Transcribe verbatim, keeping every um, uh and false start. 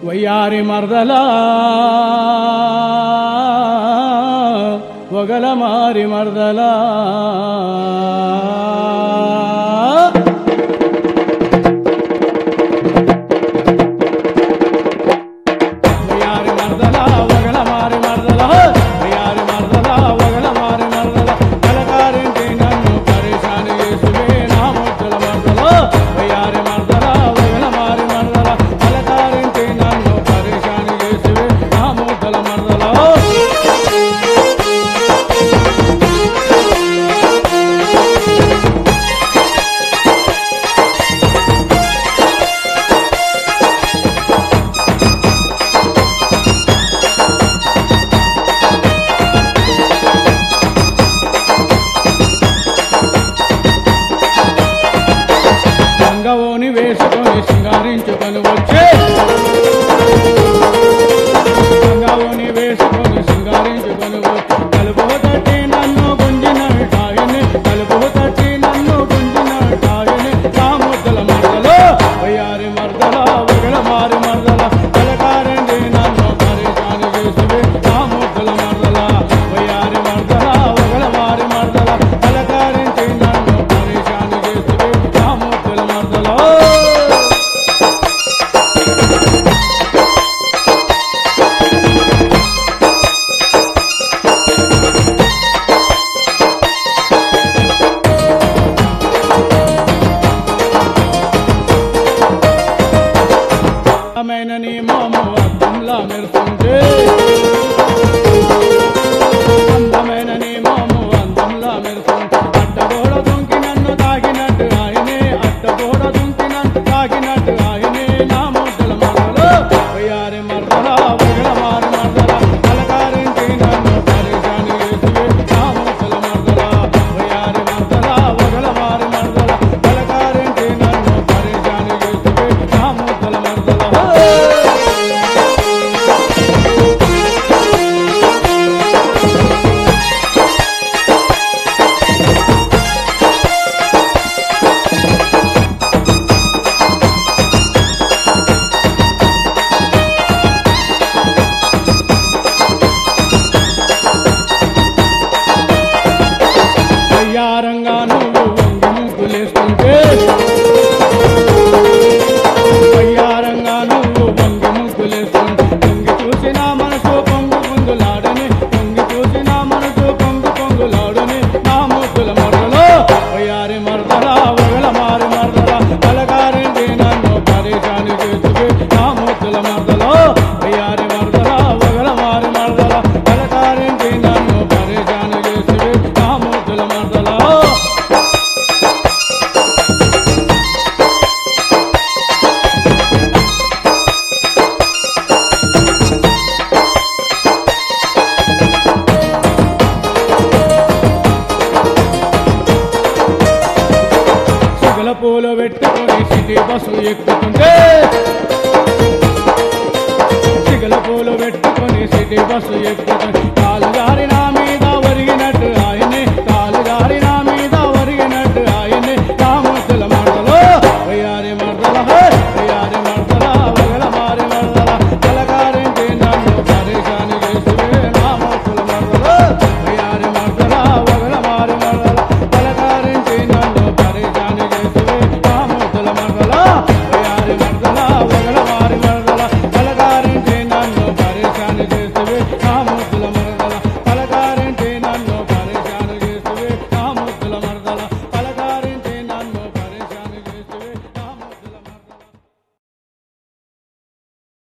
వయ్యారి మర్దలా వగల మారి మర్దలా గంగవోని వేసుకొని సింగారించుకొని వచ్చే గంగవోని వేసుకొని సింగారించుకొని వచ్చి కలుపు తట్టి నన్ను గుంజిన టాయని కలుపు తట్టి నన్ను గుంజిన టాయని నా ముద్దల మర్దలో వయ్యారి మర్దల వగల మారి మర్దల కలకారండి నన్ను పరిశాని చేసివే నా ముద్దల మర్దల వయ్యారి మర్దల వగల మారి మర్దల కలకారండి నన్ను పరిశాని చేసివే నా ముద్దల మర్దల అందమైన నీ మోము అద్దంలా మెరుస్తుంటే అందమైన నీ మోము అందంలా మెరుస్తుంటే అడ్డగోడ దుంకి నన్ను తాగినట్టు ఆయనే అడ్డగోడ దుంకి నన్ను తాగినట్టు ఆయనే నా ముద్దల మర్దలో వయ్యారి మర్దల వగల మారి మర్దల కలకారించి నన్ను పరిశాని చేసివే నా ముద్దల మర్దల వయ్యారి మర్దల వగల మారి మర్దల కలకారించి నన్ను పరిశాని చేసివే నా ముద్దల మర్దల వయ్యారంగా నువ్వు వంగి ముగ్గులేస్తుంటే వయ్యారంగా నువ్వు వంగి ముగ్గులేస్తుంటే పొంగి చూసి నా మనసు పొంగు పొంగులాడని పొంగి చూసి నా మనసు పొంగు పొంగులాడని నా ముద్దుల మర్దలో వయ్యారి మర్దల వగల మారి మర్దల కలగారింటి నన్ను పరిశాని చేసివే నా ముద్దుల మర్దలో వయ్యారి మర్దల వగల మారి మర్దల కలగారింటి నన్ను పరిశాని చేసివే నా ముద్దుల మర్దల సిగల పూలు పెట్టుకొని సిటీ బస్సు ఎక్కుతుంటే సిగల పూలు పెట్టుకొని సిటీ బస్సు ఎక్కుతుంటే కాల